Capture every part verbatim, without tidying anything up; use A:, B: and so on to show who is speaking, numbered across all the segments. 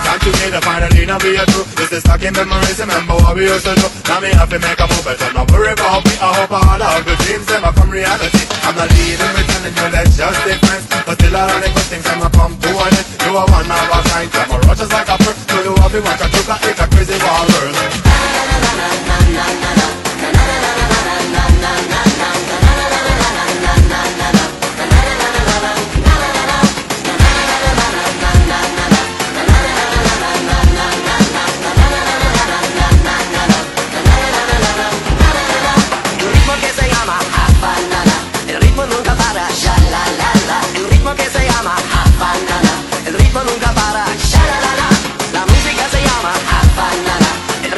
A: Can't you hear the finally now be a true? This is stuck in memories, remember what we used to do. Now me have to make a move, but don't worry about me. I hope all of the dreams them come reality. I'm not leaving, pretending you let's just stay friends. But still all of the good things them come to an end. You are one of a kind, I'm a rush just like a bird. So you have to watch a truck like it's a crazy wild world.
B: El ritmo nunca para, sha la la la. La música se llama Havana. El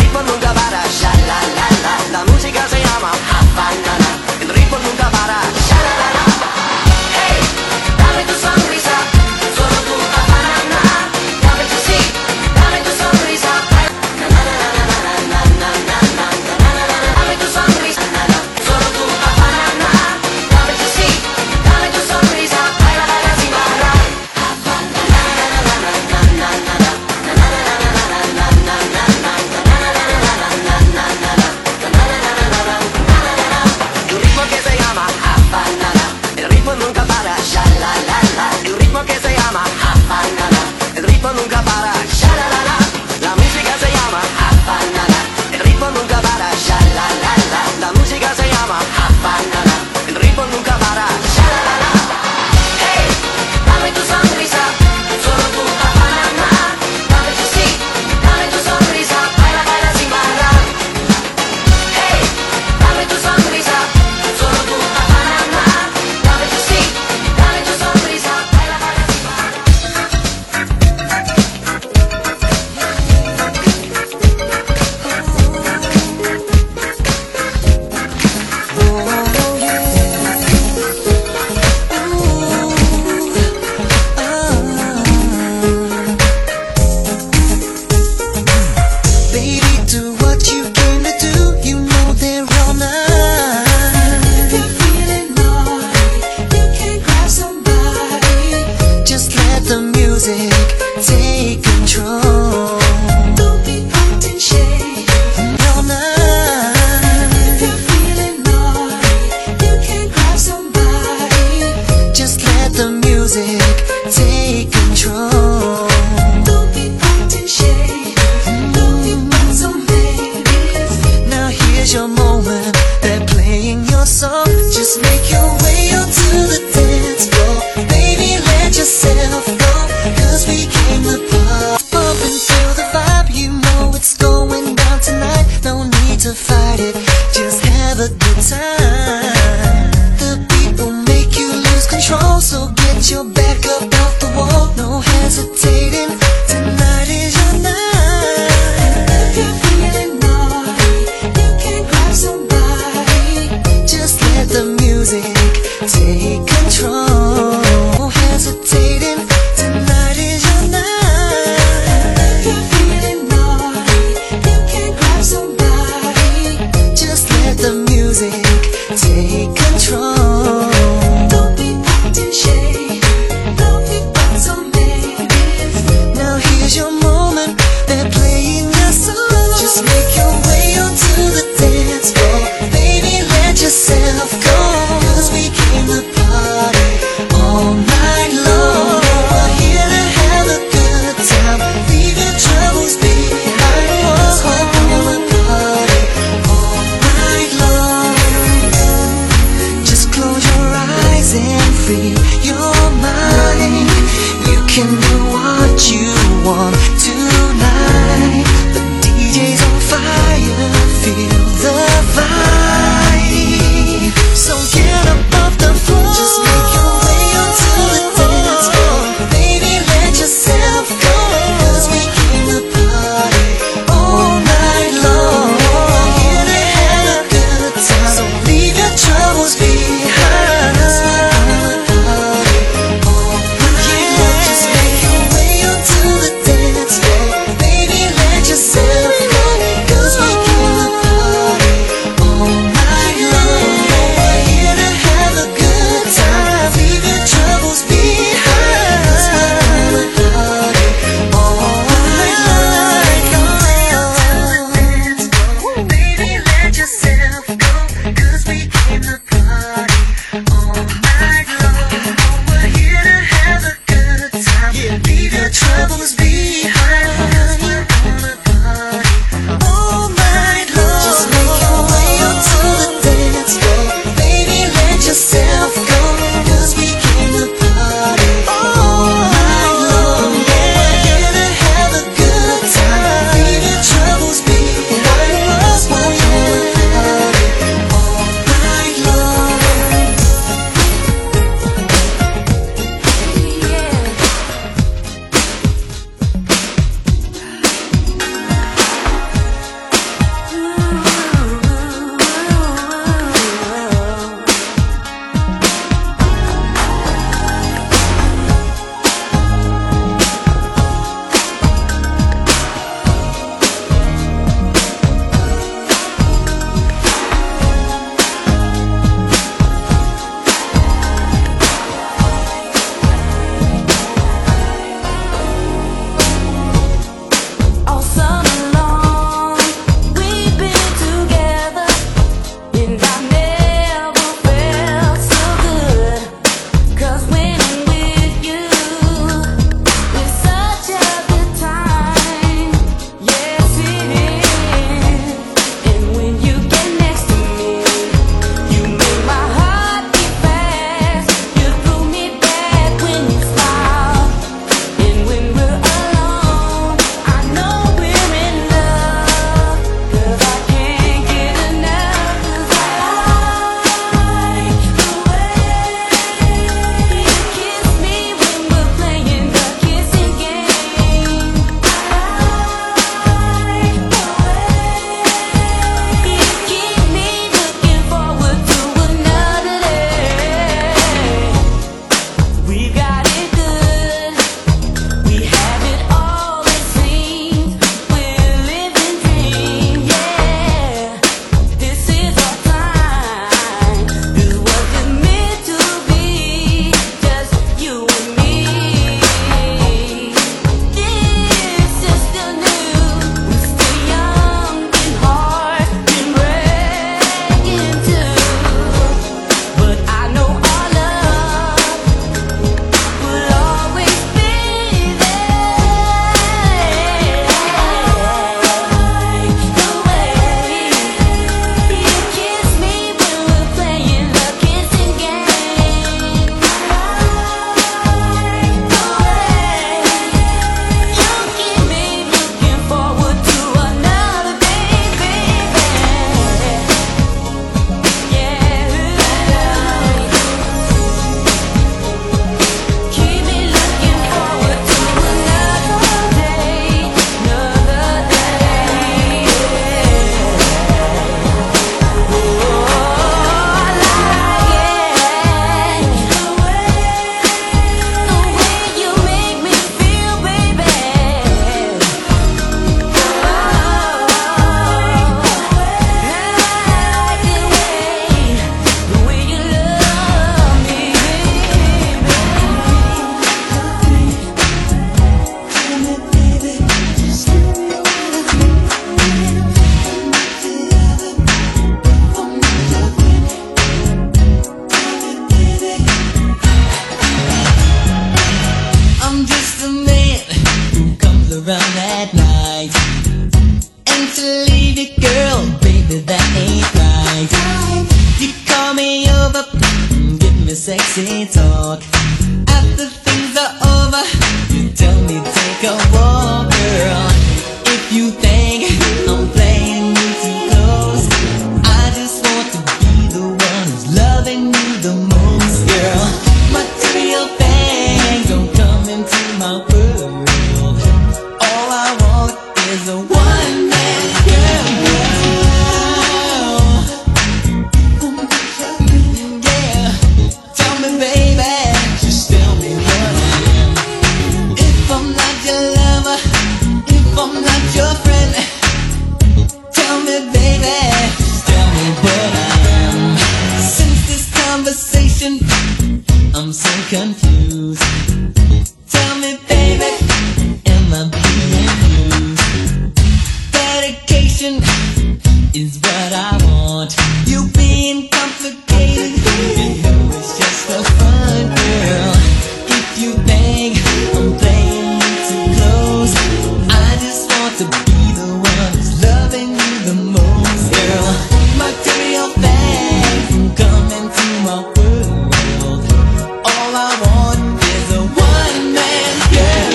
B: at night. And to leave you, girl, baby, that ain't right. You call me over, give me sexy talk. After things are over, you tell me take a walk, girl. If you think I'm playing you too close, I just want to be the one who's loving you the most, girl. Material things don't come into my world. All I want is a one-man girl. Yeah, tell me, baby, just tell me what I am. If I'm not your lover, if I'm not your friend, tell me, baby, just tell me what I am. Since this conversation, I'm so confused. Tell me, baby, am I being used? Dedication is what I want. You being complicated, you know it's just for fun, girl. If you think I'm playing you too close, I just want to be the one who's loving you the most, girl. Material things don't come into my world. All I want is a one-man girl.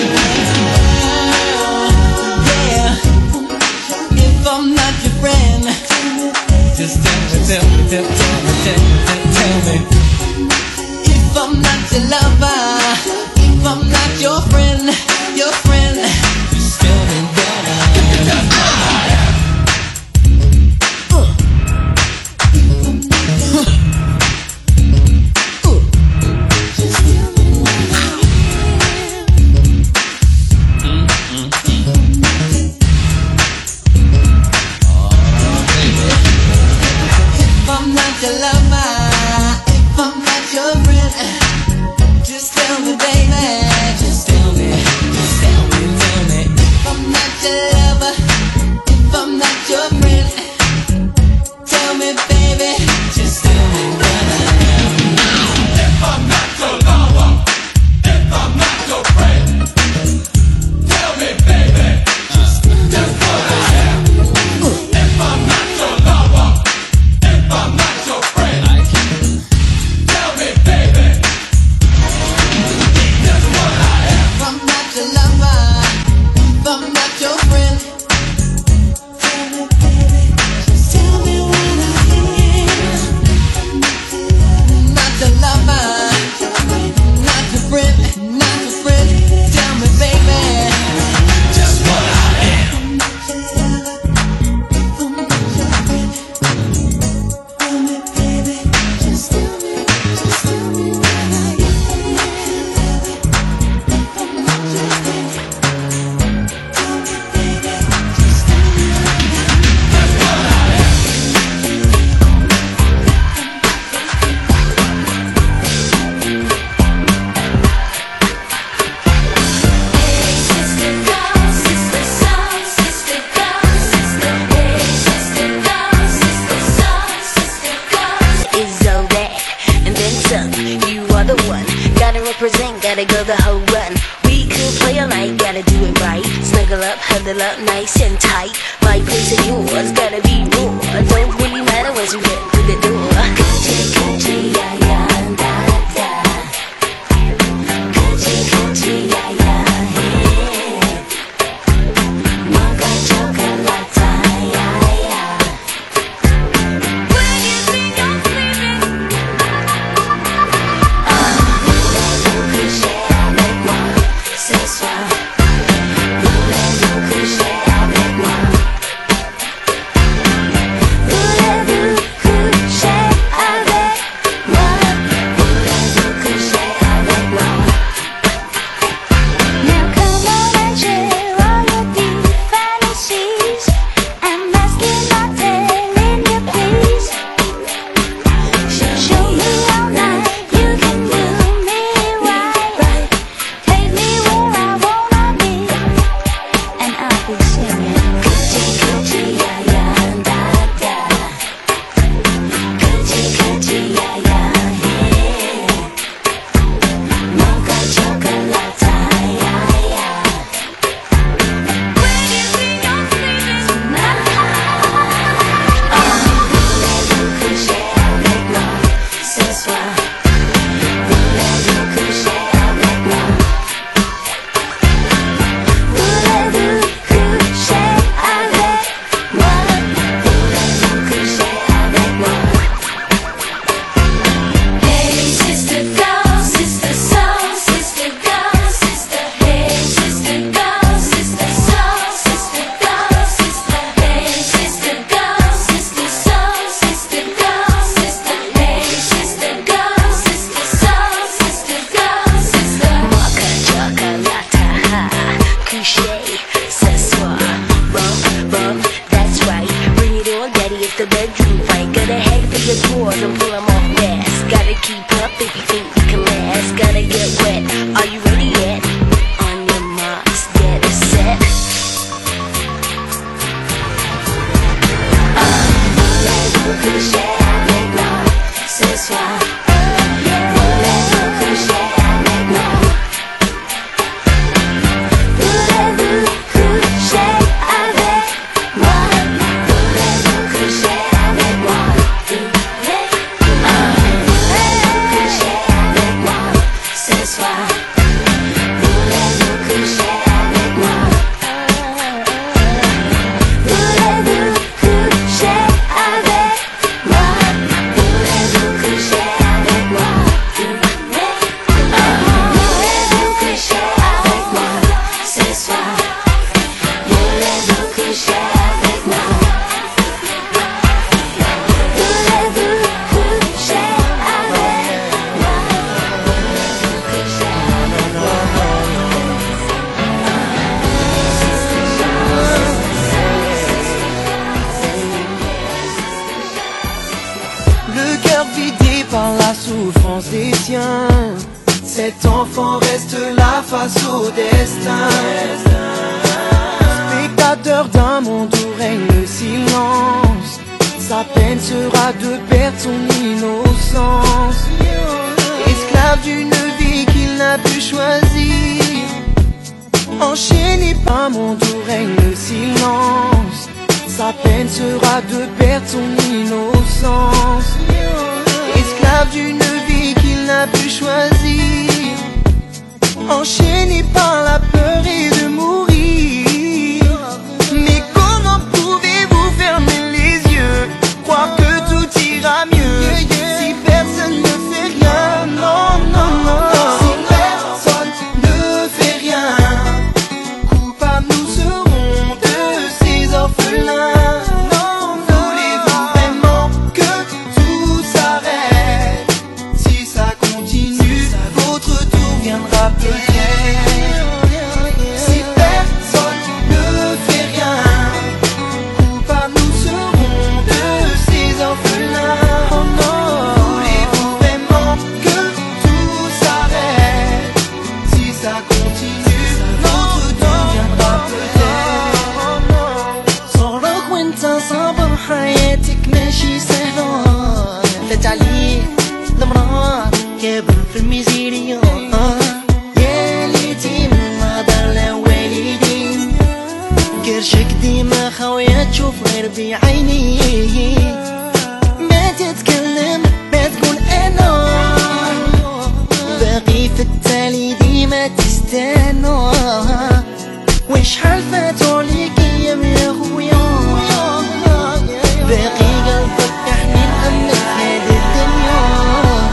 B: Yeah, if I'm not your friend, just tell me, tell me, tell, tell me, tell me, tell, tell me. If I'm not your lover, if I'm not your friend, your friend, just tell me what I am. If I'm not your lover, if I'm not your friend, just tell me, baby, just tell me, just tell me, tell me. If I'm not your lover, if I'm not your friend, tell me, baby, just tell me what I am.
A: If I'm not your lover, if I'm not your friend, tell me, baby, just, just what I am. If I'm not your lover, if I'm not your friend, tell me, baby, just what I am.
B: If I'm not your lover, if I'm not your friend, tell me, baby, just tell me what I am. Not your lover, not your friend, not your friend, tell me, baby,
A: Just what I am.
B: tell me, baby, just tell me, just tell me what I am.
C: Is all that and then some. You are the one, gotta represent, gotta go the whole run. We could play all night, gotta do it right. Snuggle up, huddle up, nice and tight. My place and yours, gotta be more. Don't really matter once you get through the door. Country, country, yeah, yeah, da, da. Country, country, yeah, yeah, yeah. Mocha chocolate, yeah, yeah. When you think I'm sleeping, voulez-vous coucher avec moi ce soir? Voulez-vous coucher avec moi? Voulez-vous coucher avec
B: sien. Cet enfant reste là face au destin. Spectateur d'un monde où règne le silence, sa peine sera de perdre son innocence. Esclave d'une vie qu'il n'a pu choisir, enchaîné par un monde où règne le silence, sa peine sera de perdre son innocence. Esclave d'une vie qu'il n'a pu choisir, enchaîné par la peur et de mourir. Mais comment pouvez-vous fermer les yeux, croire que tout ira mieux, si personne ne fait rien? Non, non, non, non. Si personne ne fait rien, coupables nous serons de ces orphelins. في الميزيريا يا ليتي من هضر لوالدين، قرشك ديما خاوية تشوف غير بعيني، ما تتكلم ما تقول انا، باقي في التالي ديما تستنى. وشحال فاتو ليك ايام يا خويا، باقي قلبك يحمي امك هاد الدنيا.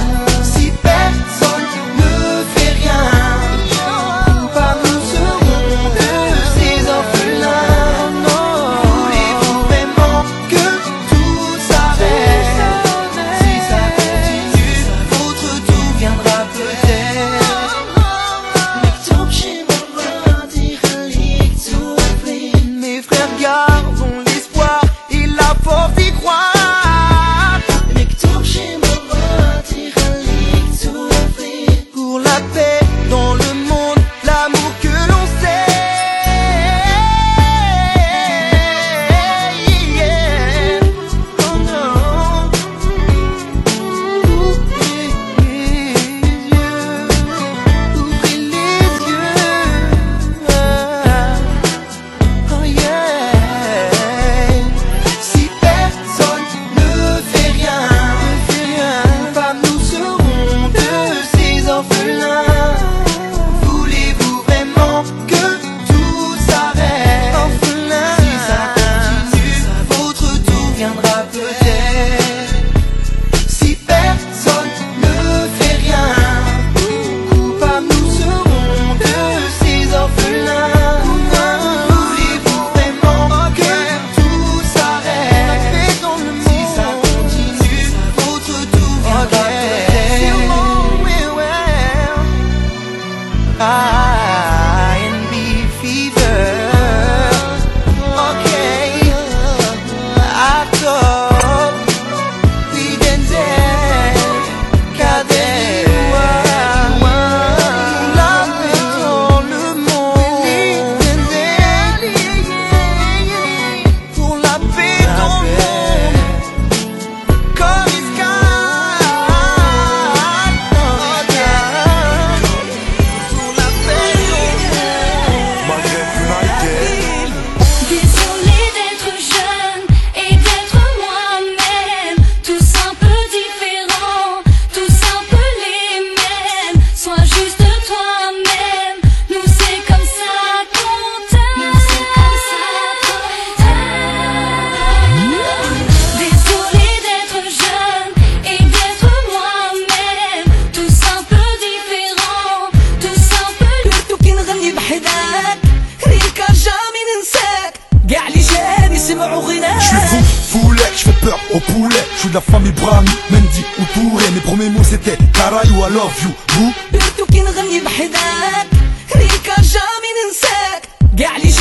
D: Au poulet, je suis de la famille Brahmi, Mendy ou Touré. Mes premiers mots c'était Karay ou I love you. Vous
B: بيرتو كي نغني بحداك ريكا جامي ننساك، قاع لي جاني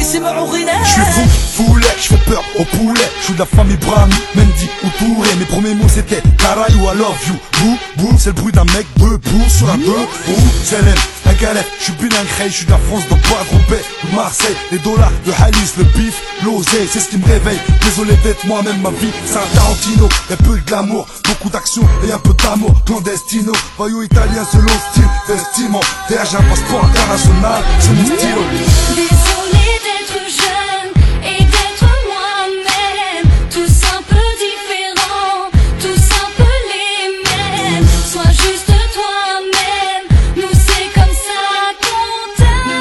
B: يسمعوا غناء.
D: Je suis fou, foulet, je fais peur au poulet. Je suis de la famille Brahmi, Mendy ou Touré. Mes premiers mots c'était Caray ou I love you. Bou, bou, c'est le bruit d'un mec debout sur un deux. Bou, c'est l'aime, la galette. Je suis bilingue, je suis de la France, donc pas Roubaix ou Marseille. Les dollars, le halis, le bif, l'oseille, c'est ce qui me réveille. Désolé d'être moi-même, ma vie, c'est un Tarantino. Y'a peu de glamour, beaucoup d'action et un peu d'amour. Clandestino, voyou italien, solo style, vestiment. Derrière j'ai un passeport international, c'est mon style.
E: Désolé d'être jeune et d'être moi-même. Tous un peu différents, tous un peu les mêmes. Sois juste toi-même, nous c'est comme ça qu'on t'aime.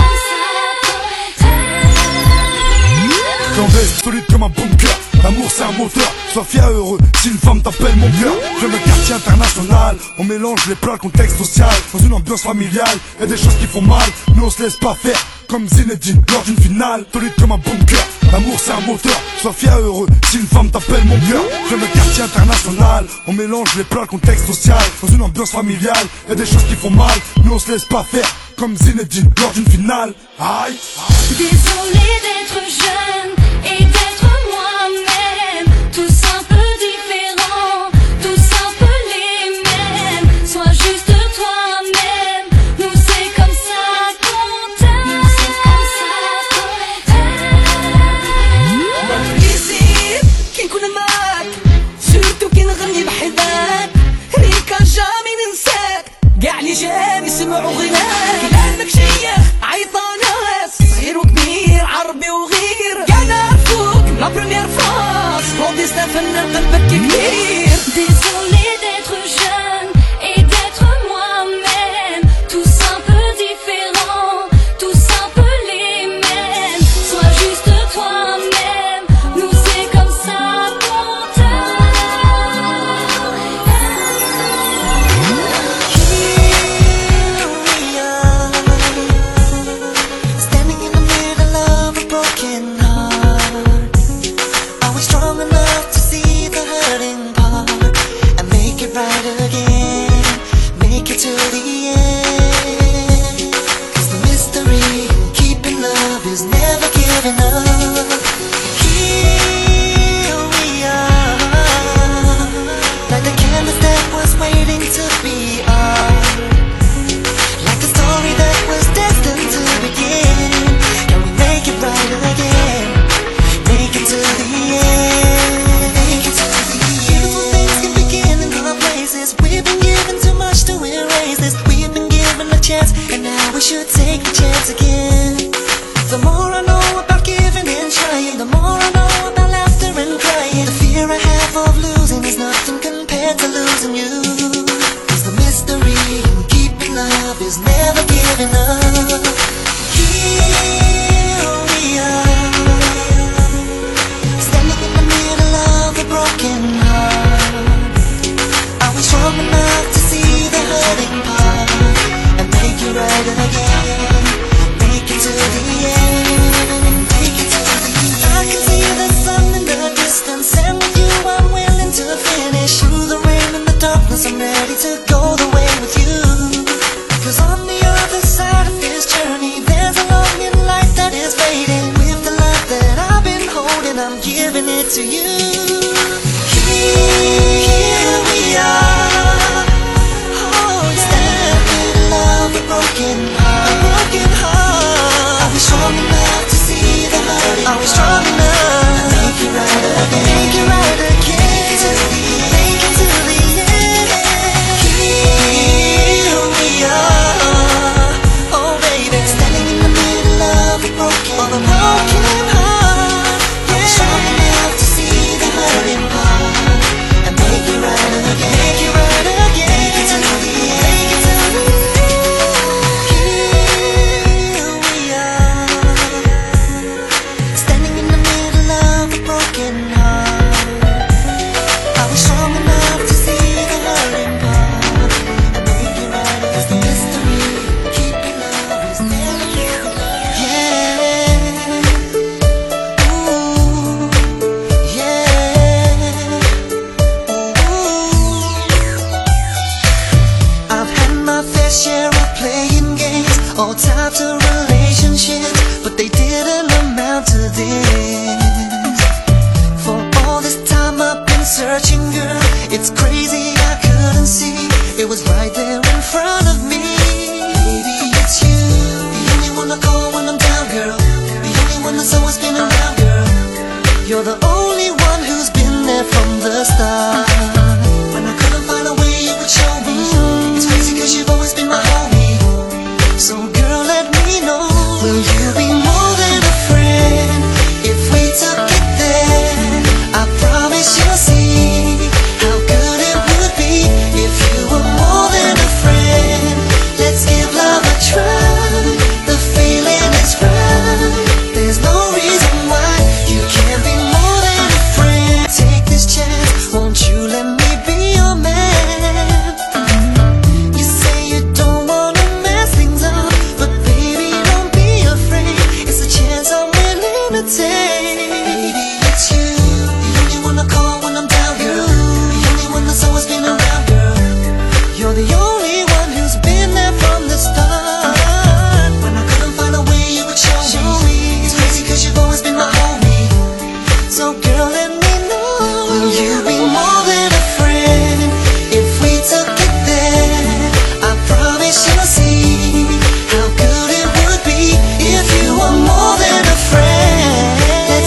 D: Clandestin, solide comme un bunker. L'amour c'est un moteur, sois fier heureux si une femme t'appelle mon cœur. J'aime le quartier international, on mélange les plats, le contexte social. Dans une ambiance familiale, y'a des choses qui font mal, mais on se laisse pas faire comme Zinedine lors d'une finale. Solide comme un bunker, l'amour c'est un moteur, sois fier heureux si une femme t'appelle mon cœur. J'aime le quartier international, on mélange les plats, le contexte social. Dans une ambiance familiale, y'a des choses qui font mal, mais on se laisse pas faire comme Zinedine lors d'une finale. Aïe, aïe.
E: Désolé d'être jeune et d'être moi-même. Tous un peu différents, tous un peu les mêmes. Sois juste toi-même, nous c'est comme ça qu'on t'aime.
B: يزيد كي نكون معاك سورتو كي نغني بحبك ريكا جامي ننساك قاع اللي جام يسمعوا غناك كلامك شيخ عيطا ناس صغير وكبير عربي وغير قاع نعرفوك لا بروميير فاس كلونديستان فنان قلبك كبير.
E: Désolé d'être jeune et d'être moi-même. Tous un peu différents, tous un peu les mêmes. Sois juste toi-même, nous c'est comme ça qu'on t'aime.
F: Here we are, standing in the middle of a broken heart. Are we strong enough to see the hurting part and make it right again? Make it to the end. 'Cause the mystery in keeping love is never giving up. Here we are, like the canvas that was waiting to be ours. Like a story that was destined to begin. Can we make it right again? Make it to the end. Make it to the end. Beautiful things can begin in other places. We've been given too much to erase this. We've been given a chance, and now we should take the chance again. The more I know about giving and trying, the more I know about laughter and crying. The fear I have of losing is nothing compared to losing you. 'Cause the mystery in keeping love is never giving up. Here we are, standing in the middle of a broken heart. Are we strong enough to see the hurting part and make it right again? Make it to the end. Make it to the end. I can see the sun in the distance, and with you I'm willing to finish. Through the rain and the darkness I'm ready to go the way with you. 'Cause on the other side of this journey there's a longing light that is fading. With the love that I've been holding, I'm giving it to you. Here we are, oh yeah, standing in the middle of a broken heart. A broken heart. Are we strong enough to see the hurt? Are we strong enough to make it right again? Make it right again. Make it to the end. Make it to the end. Here we are, oh baby, standing in the middle of a broken, of a broken heart. Yeah. Are we strong enough to see the hurting part and make it right again? Make it right again. Make it to the end. Make it to the end. Here we are, standing in You're the only one who's been there from the start. When I couldn't find a way you would show me. It's crazy cause you've always been my homie. So girl, let me know, will you be more than a friend? If we took it there, I promise you'll see how good it would be if you were more than a friend. Let's give love a try, the feeling is right. There's no reason why you can't be more than a friend. Take this chance, won't you let me be your man? You say you don't wanna mess things up, but baby don't be afraid, it's a chance I'm willing to take. Baby, it's you, the only one I call when I'm down, girl. The only one that's always been around, girl. You're the only one who's been there from the start. When I couldn't find a way you would show me. It's crazy cause you've always been my homie. So girl, let me know, will you be more than a friend? If we took it there, I promise you'll see how good it would be if you were more than a friend.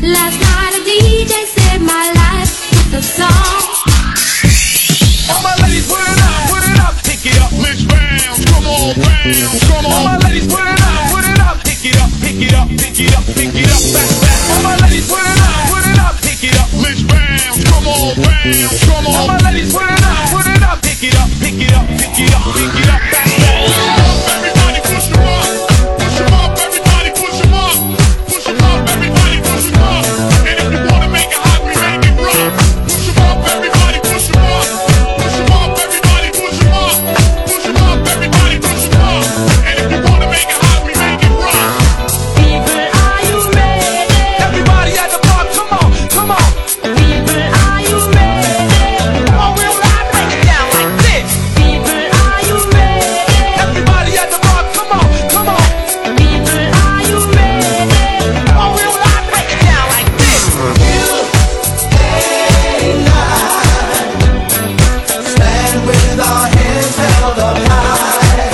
E: Last night a D J saved my life with a song.
G: All my ladies, put it up, put it up, pick it up, let's bounce. Come on, bounce, come on. All my ladies, put it up, put it up, pick it up, pick it up, pick it up, pick it up, back, back. All my ladies, put it up, put it up, pick it up, let's bounce. Come on, bounce, come on. All my ladies, put it up, put it up, pick it up, pick it up, pick it up, pick it up, back, back. Everybody push them up, push them up, everybody push them up, push them up, everybody push them up. And if you wanna make it hot, we make it rock. Push them up, everybody push them up, push them up, everybody push them up, push them up, everybody push them up. And if you wanna make it hot, we make it rock.
B: People, are you ready?
G: Everybody at the bar, come on, come on.
B: People, are you ready?
G: Or we'll not break it down like this.
B: People, are you ready?
G: Everybody at the bar, come on, come on.
B: People, are you ready?
G: Or we'll not break it down like this.
F: Stand with our hands held up high.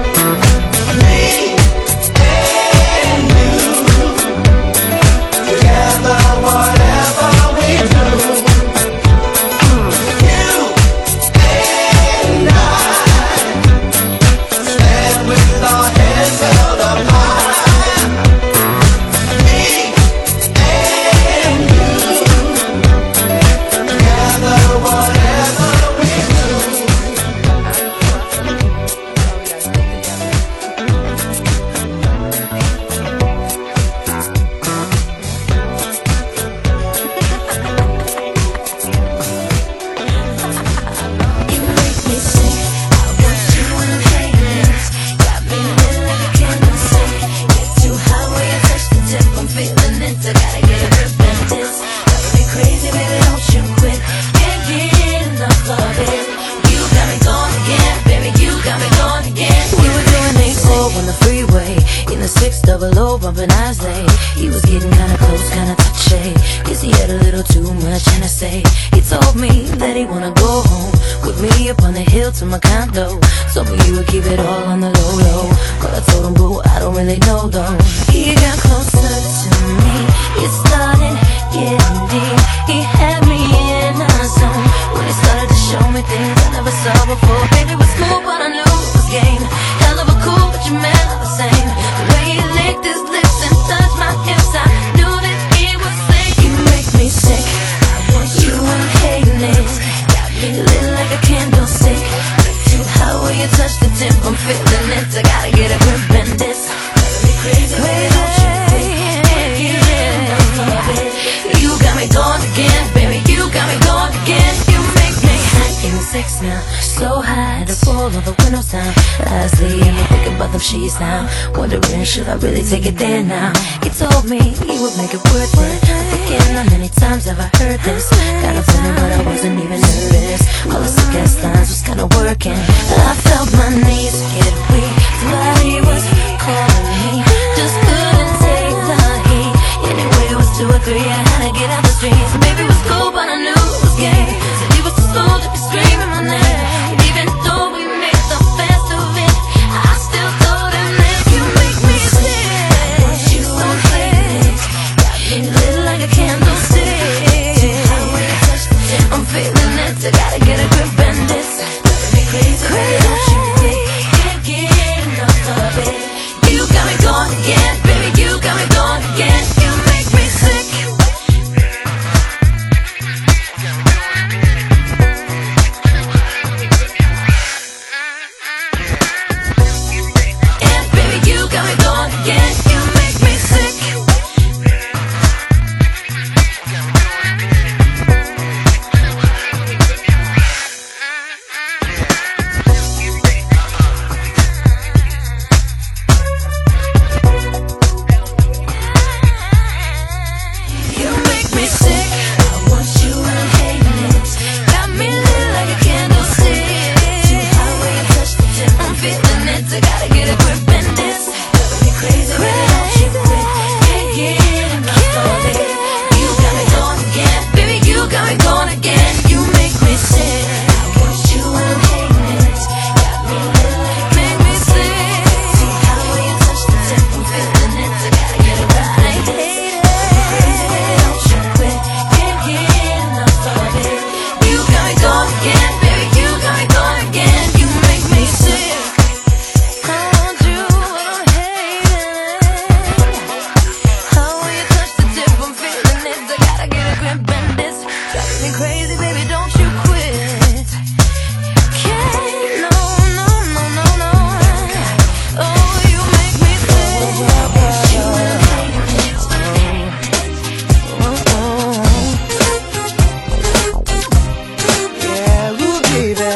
F: Me and you, together whatever we do. You and I, stand with our hands held up high. Me and you, together whatever we do.
C: You make me sick. I want you in playlist. Got me lit like a candle stick. Get too high when you touch the tip. I'm feeling it. I gotta get a grip and this. Drive me crazy, baby, don't you quit. Can't get enough of it. You got me going again, baby. You got me going again.
H: We were doing eight four on the freeway in the six double O bumping Islay. He was getting kinda close, kinda touchy. Cause he had a little too much N S A. He told me that he wanna go home with me up on the hill to my condo. Told me you would keep it all on the low low. But I told him, boo, I don't really know though. He got closer to me. It started getting deep. He had me in a zone when he started to show me things I never saw before. Baby, it was cool, but I knew it was game. Hell of a cool, but your man not the same. The way he licked his lips and touched my hips, I knew that he was sick. You make me sick. I want you and hating it. Got me lit like a candlestick. Get too high when you touch the tip. I'm feeling it. I gotta get a grip and this. Drive me crazy, baby, don't you quit. Can't get enough of it. You got me going again, baby. You got me going again. You make me hot in the sex now. So high, the fall of the windows down. Lastly, I'm thinking about them sheets now. Wondering, should I really take it there now? He told me he would make it worth it. I'm thinking, how many times have I heard this? Got a feeling, but I wasn't even nervous. All the suggest lines was kinda working. I felt my knees get weak. While he was calling me, just couldn't take the heat. Anyway, it was two or three, I had to get out the streets. Maybe it was cool, but I knew it was gay. Said he was too slow to be screaming my name. And even though we made the best of it, I still told him that you make me sick. You don't hate it. Got me lit like a candlestick. I'm feeling it. I gotta get a grip and this. Drive me crazy, baby, don't you quit. Can't get enough of it. You got me going again, baby. You got me going again. You make me sick. And baby, you got me going again. You make me sick. grip and this driving me crazy, baby, don't you quit. Can't, no, no, no, no, no. Oh, you make me think. You oh, oh.
F: Yeah, ooh, baby.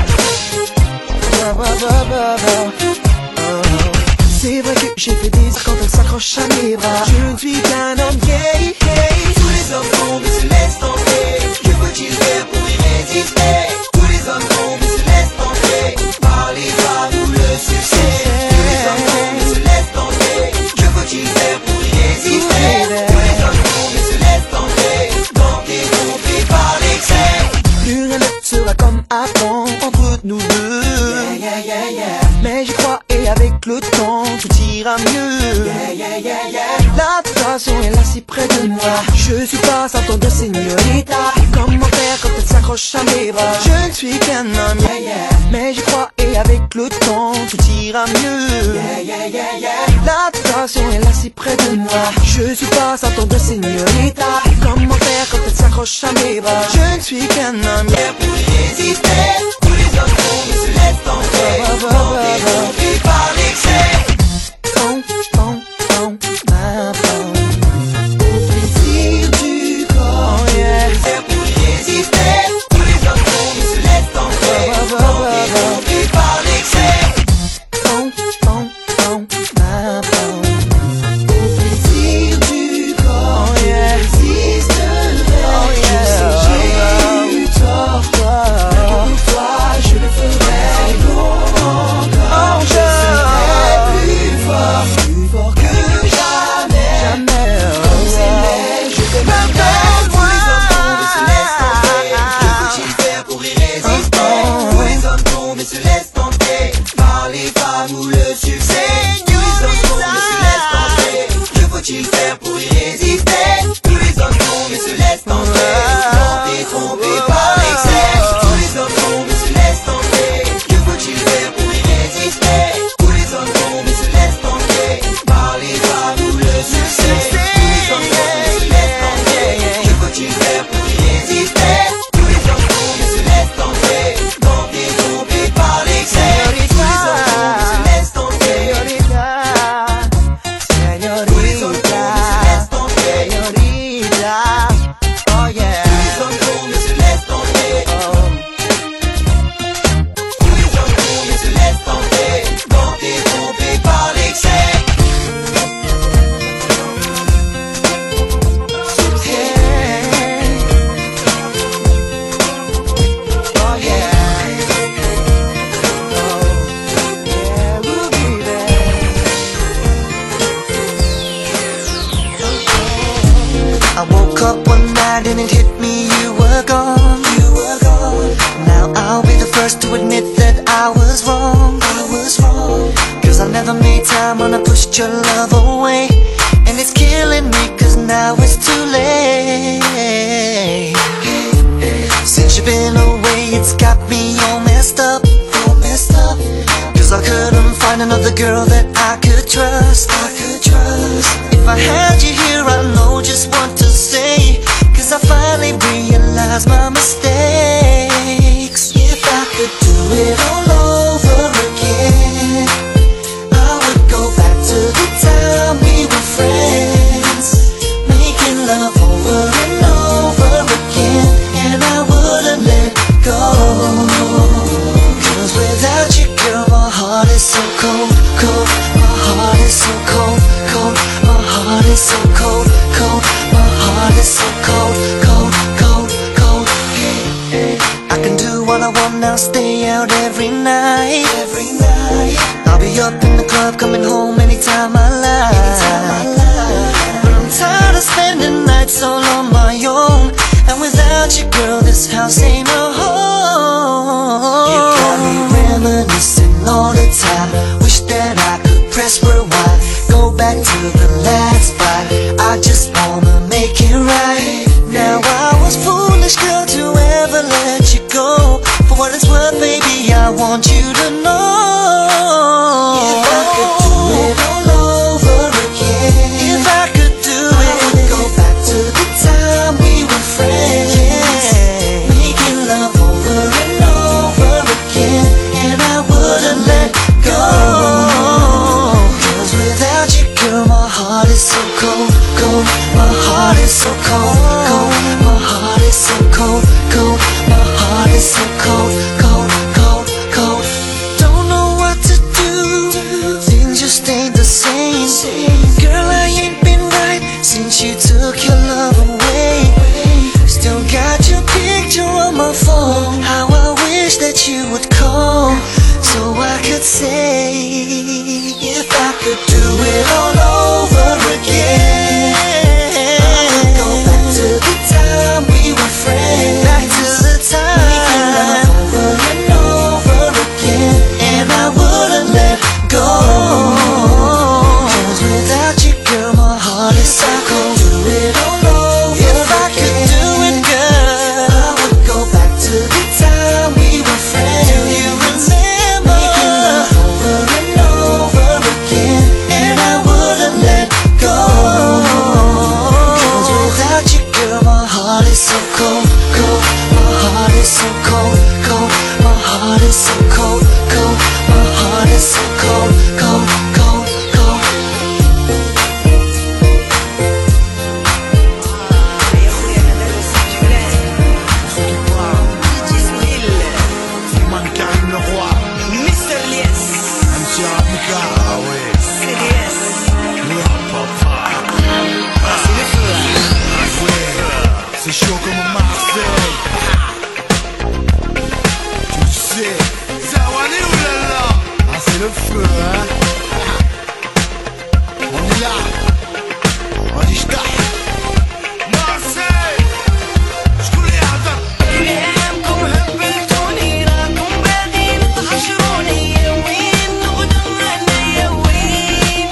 F: Bah, bah, bah, bah, bah. C'est vrai que j'ai fait des quand elle s'accroche à mes bras. Je ne suis qu'un homme gay, hey. Tous les hommes tombent et se laissent tenter. Que faut-il faire pour y résister? Tous les hommes tombent et se laissent tenter par les femmes ou le succès. Tous les hommes tombent et se laissent tenter. Que faut-il faire pour y résister? Tous les hommes tombent et se laissent tenter, tenter, trompés par l'excès. Plus rien ne sera comme avant entre nous deux. Yeah, yeah, yeah, yeah. Mais j'y crois et avec le temps tout ira mieux. Yeah, yeah, yeah, yeah. La tentation est là si près de moi. Je suis pas sortant de señorita. Comment faire quand elle s'accroche à mes bras? Je ne suis qu'un homme, yeah, yeah. Mais j'y crois et avec le temps tout ira mieux. Yeah, yeah, yeah, yeah. La tentation est là si près de moi. Je suis pas sortant de señorita. Comment faire quand elle s'accroche à mes bras? Je ne suis qu'un homme, yeah. Pour y résister, tous les hommes tombent et se laissent tenter, tenter, trompés par l'excès. Bon, bon, bon, ma bon. Au plaisir du corps, oh, yeah. Pour y résister, tous les hommes tombent et se laissent tenter, tenter, trompés par l'excès. Bon, bon, bon, ma bon. Au plaisir du corps, oh, yeah. Résisterai, oh, yeah. Je sais que j'ai eu tort, toi. Pour toi, je le ferai encore. Je serai plus fort, plus fort que jamais. Jamais. Comme c'est laid, je te m'appelle. Tous les hommes tombent et se laissent tenter. Que faut-il faire pour y résister? Tous les hommes tombent et se laissent tenter par les femmes ou le succès. Tous les hommes tombent et se laissent tenter. Que faut-il faire pour y résister? Tous les hommes tombent et se laissent tenter, tenter, trompés par l'excès. Tous les hommes tombent et se laissent tenter. Que faut-il faire pour y résister? Tous les hommes tombent et se laissent tenter par les femmes ou le succès. Tous les hommes tombent et se laissent tenter. Que faut-il faire pour y résister? Tous les hommes tombent et se laissent tenter, tenter, trompés par l'excès. Tous les hommes tombent et se laissent tenter. Tous les hommes tombent et se laissent tenter. Oh yeah. Tous les hommes tombent et se laissent tenter. Tous les hommes tombent et se laissent tenter, tenter, trompés par l'excès. Oh yeah. Oh yeah, ooh, baby. I woke up one night and it hit me, you were gone. You were gone. Now I'll be the first to admit that I was wrong. I was wrong. Cause I never made time when I pushed your love away. And it's killing me cause now it's too late. Since you've been away it's got me all messed up. All messed up. Cause I couldn't find another girl that I could trust. I could trust. If I had you here I know just what to say. Cause I finally realized my mistakes. If I could do it all over again I would go back to the time we were friends, making love over and over again. And I wouldn't let go. Cause without you girl my heart is so cold, cold. My heart is so cold, cold. My heart is so cold, cold. My heart is so cold, cold, cold, cold. I can do what I want now, stay out every night. Every night. I'll be up in the club, coming home anytime I like. But I'm tired of spending nights all on my own. And without you girl this house ain't a home. You got me reminiscing all the time. Wish that I could press rewind, go back to the last spot. I just wanna make it right. Now I was foolish girl to ever let you go. For what it's worth baby I want you to know. If I could do it all over again, if I could do it, I would go back to the time we were so cold, cold. My heart is so cold, cold. My heart is so cold, cold. My heart is so cold, cold, cold, cold.
D: C'est chaud comme à Marseille. Tu sais, Zawani oulala. Ah c'est le feu hein. On est là. On dit j't'aille. Marseille. J'coulais à ta.
F: أيامكم هبلتوني راكم باغيين تحشروني يا وين نغدر أنا يا وين.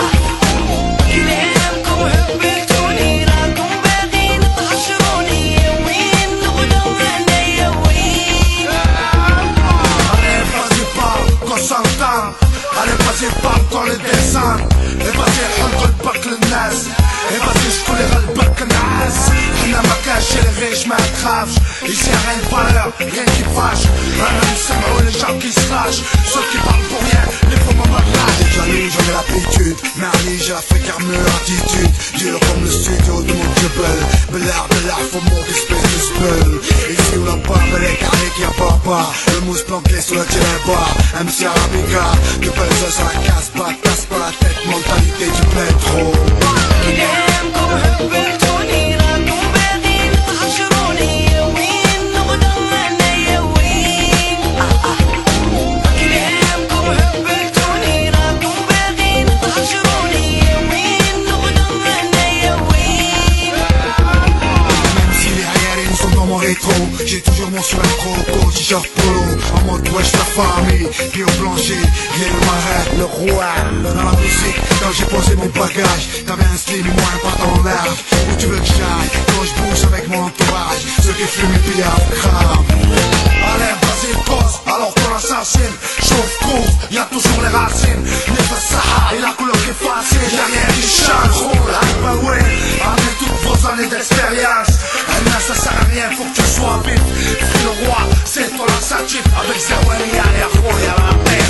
F: أيامكم هبلتوني راكم باغيين تحشروني يا وين نغدر أنا يا وين.
D: Allez vas-y parle quand j'entends. Allez vas-y parle quand les descends. Et vas-y حط البك للناس. Et vas-y j'coulais البك الناس. حنا ما كانش les riches ما تخافش. Ici y'a rien de valeur, rien qui fâche. Rien de semble les gens qui se lâchent. Ceux qui parlent pour rien, les faux moments de lâche. Déjà lui j'en ai l'habitude. Merli j'ai la fréquente meilleure attitude. Dis-le comme le studio de mon jebel. Bellard de l'art faut mon espèce de spell. Ici où la barbe elle est carnée qui a papa. Le mousse planqué sur le tiré bas. M C Arabica, de belles os à la casse-pas. Casse pas la tête, mentalité du pétro.
F: أيامكم هبلتوني راكم باغيين تحشروني يا وين نغدر أنا يا وين. أيامكم هبلتوني راكم باغيين تحشروني يا وين نغدر أنا يا وين.
D: Même si les aériennes sont dans mon rétro, j'ai toujours mon soin croco, t-shirt polo, en mode wesh la famille, pied au plancher, rien le marais, le roi. Dans la musique, quand j'ai posé mon bagage, t'avais un slim et moi un pantalon large. Où tu veux que j'aille, quand je bouge avec mon entourage, ceux qui fument et puis à crame. Allez, vas-y, pose, alors qu'on assassine, chauffe, couvre, y'a toujours les racines. Les façades et la couleur qui est facile, y'a rien qui change, roule, ah bah ouais, avec toutes vos années d'expérience. Eh bien, ça sert à rien, faut que tu sois vite. Si le roi, c'est ton assatif, avec zéro et y'a les rôles, y'a la paix.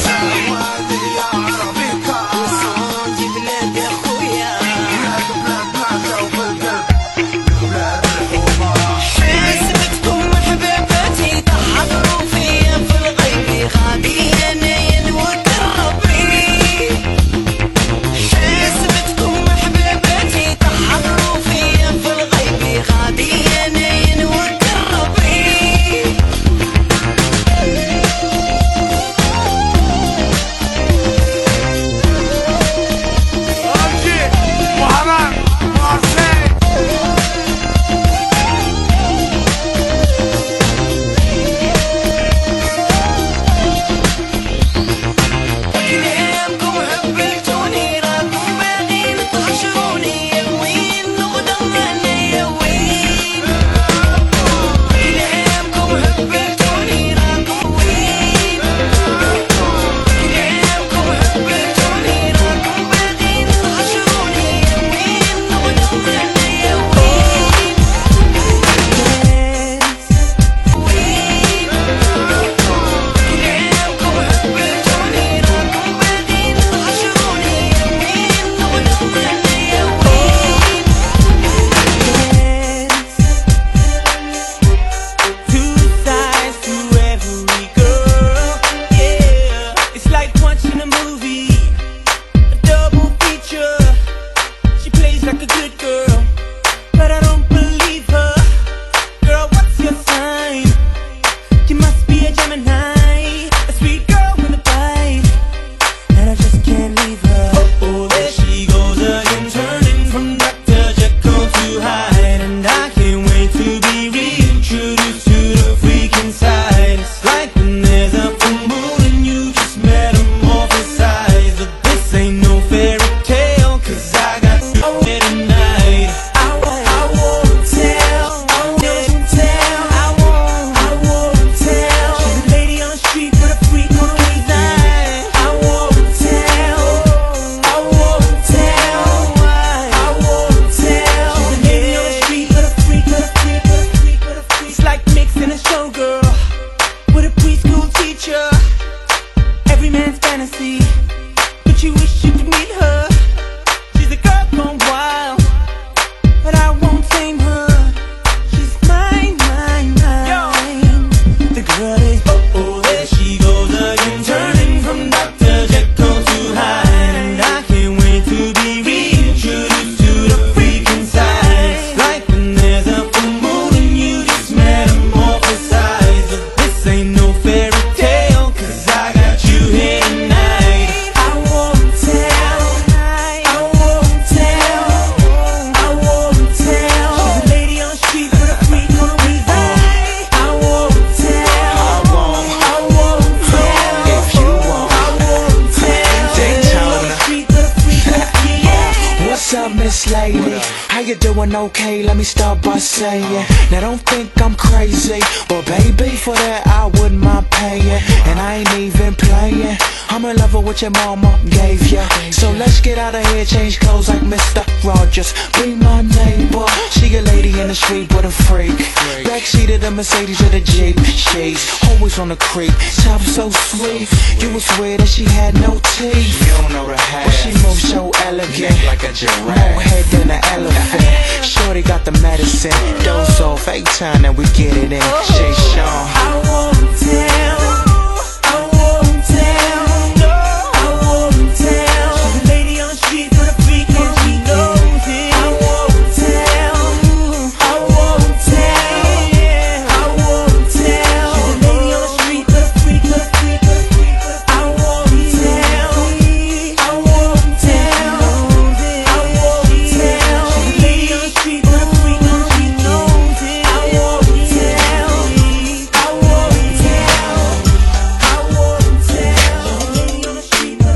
F: حاسبتكم حبيباتي تحضروا فيا في الغيب غادي أنا ينوكر ربي. حاسبتكم حبيباتي تحضروا فيا في الغيب غادي أنا ينوكر ربي.
I: doing okay, let me start by saying, now don't think I'm crazy, but baby, for that I wouldn't mind paying. And I ain't even playing, I'm in love with what your mama gave ya. So let's get out of here, change clothes like Mister Rogers. Be my neighbor, she a lady in the street with a freak. Backseat of the Mercedes or the Jeep, she's always on the creep. Top so sweet, you would swear that she had no teeth. You don't know the half, but she moves so elegant, like a giraffe, more head than an elephant. Shorty got the medicine, dose off, fake time and we get it in. Shay Sean,
B: I won't tell, I won't tell, no, I won't tell. She's a lady on the street with a freak and she knows it. I won't tell, I won't tell, I won't tell. She's a lady on the street with a freak, with a freak, with a freak. I won't tell, I won't tell, I won't tell. She's a lady on the street with a freak and she knows it. I won't tell, I won't tell, I won't tell. She's a lady on the street with a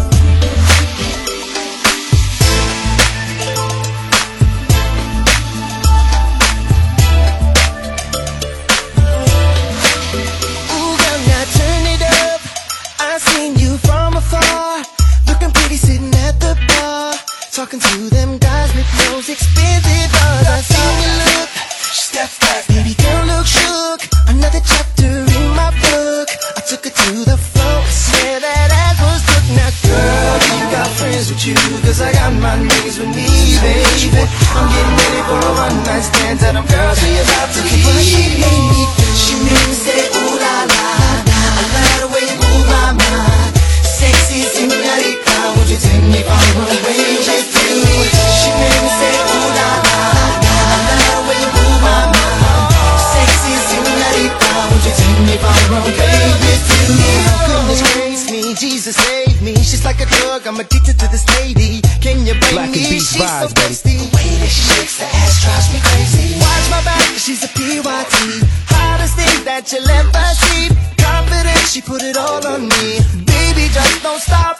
F: Ooh, girl, now turn it up. I seen you from afar, looking pretty sitting at the bar, talking to them guys with those expensive bars. I seen you look, step back, baby girl look shook. Another chapter in my book. I took her to the floor, swear that ass was took. Now girl, you got friends with you, cause I got my niggas with me, baby. I'm getting ready for a one night stand, tell them girls we about to leave. She made me say ooh la la, I love the way you move my mind. Sexy señorita, would you take me on a way with you? She made me say ooh la la, I love the way you move my mind. Sexy señorita, would you take me on a way with you? Goodness grace me, Jesus save me. She's like a drug, I'm addicted to this lady. Can you blame
I: Black and
F: me?
I: Beats
F: She's so
I: vibes, baby.
F: thirsty. The way that she shakes the ass drives me crazy. Watch my back, she's a P Y T. Hottest thing that you'll ever see. Confident, she put it all on me. Baby, just don't stop.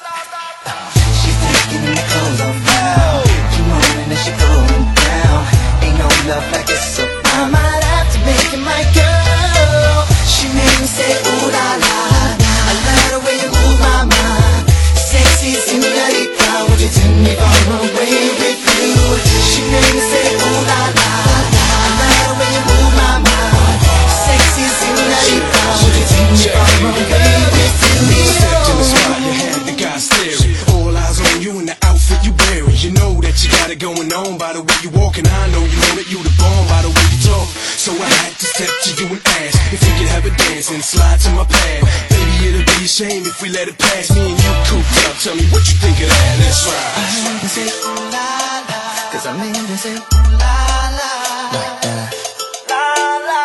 F: She's taking the clothes off now. She moaning and she going down. Ain't no love like this, so I might have to make it my girl. She made me say ooh la la. I love the way you move my mind. Sexy señorita, would you take me far away with you? She made me say ooh la la. I love the way you move my mind. Sexy señorita, would you take me far away with you?
D: Stepped in the spot, you had the guy staring. All eyes on you in the outfit you wearing. You know that you got it going on by the way you walking. I know you know that you the bomb by the way you talk. So I had to step to you and ask if we could have a dance and slide to my pad. Baby, it'll be a shame if we let it pass. Me and you cooped up. Tell me what you think of that. Let's ride.
F: I made me say ooh la la, cause I made me say ooh la la. Like that. La la.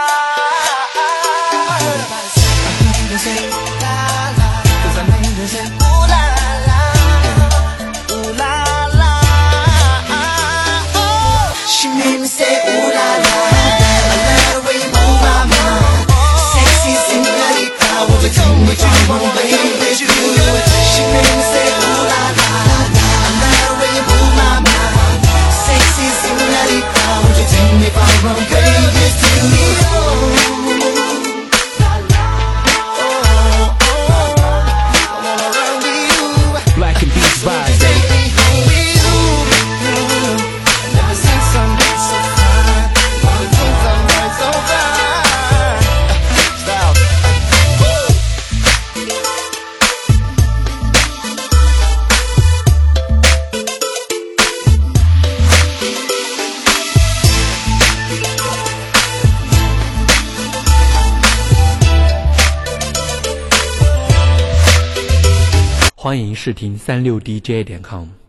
F: I made me say ooh la la, cause I made me say ooh la la. Ooh la la. Oh, she made me say ooh la la. I love the way you move my mind. Sexy señorita, would you take me far away with you? She made me say ooh la la. I love the way you move my mind. Sexy señorita, would you take me far away with you? La la. Oh, oh, I wanna run with you.
I: Black and Beats vibes.
F: Take me home with you. Never seen something so fine. Never seen something so fine. Style.
J: 欢迎试听三六 D J 点 com。